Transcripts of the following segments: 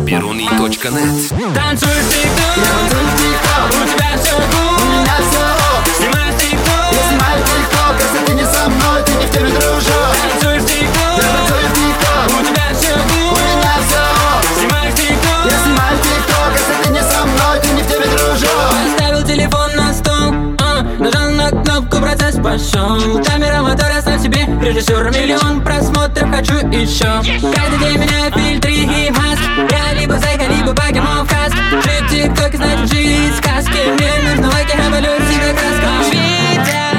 Peruni.net. Танцуешь в ТикТок, у тебя все гуд, у меня все ок. Снимаешь ТикТок, я снимаю ТикТок. Если ты не со мной, ты не в теме, дружок. танцуешь в ТикТок, я танцую в ТикТок, у тебя все у гуд, меня все ок. Снимаешь ТикТок, я снимаю ТикТок. Если ты не со мной, ты не в теме, дружок. поставил телефон на стол, нажал на кнопку, процесс пошел. Камера, мотор, оставь себе, режиссер, миллион просмотров, хочу еще. Каждый день меняю фильтры и маски. Я либо зайка, либо покемон в каске. Жить в ТикТоке, значит жить в сказке. Мне нужно лайки, эволюция, краска. Витя,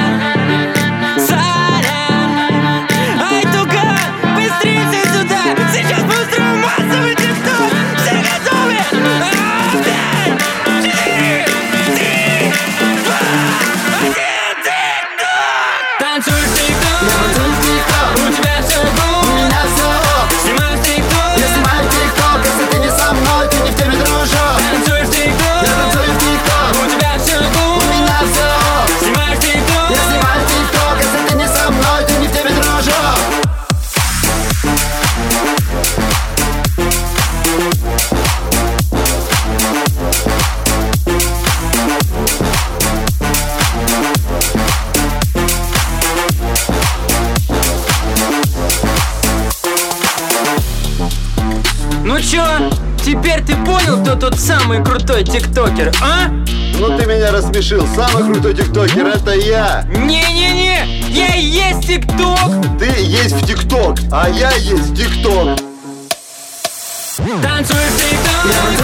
сорян, ай, тука, быстрее все сюда. Сейчас мы устроим массовый ТикТок. Все готовы? 5, 4, 3, 2, 1, ТикТок! Танцуешь в ТикТок, я танцую в ТикТок, у тебя все у гуд, меня все ок. снимаешь ТикТок, я снимаю ТикТок. Если ты не со мной, ты не в теме, дружок. танцуешь в ТикТок, я танцую в ТикТок, у тебя все у гуд, меня все ок. снимаешь ТикТок, я снимаю ТикТок. Если ты не со мной, ты не в теме, дружок. Ну чё, теперь ты понял, кто тот самый крутой тиктокер, а? Ну ты меня рассмешил. Самый крутой тиктокер — это я. Не-не-не, я и есть ТикТок. Ты есть в ТикТок, а я есть в ТикТок. Танцуешь в ТикТок,